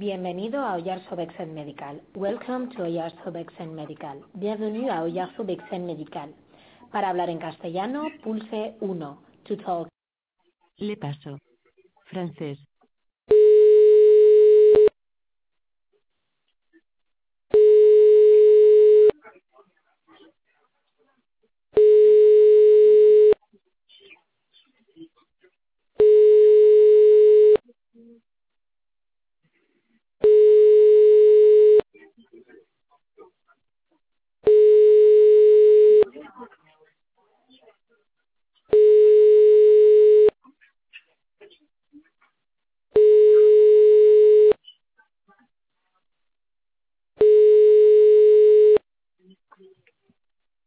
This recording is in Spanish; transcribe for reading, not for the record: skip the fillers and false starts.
Bienvenido a Oyarzo Vexen Medical. Welcome to Oyarzo Vexen Medical. Bienvenue a Oyarzo Vexen Medical. Para hablar en castellano, pulse 1. To talk. Le paso. Francés.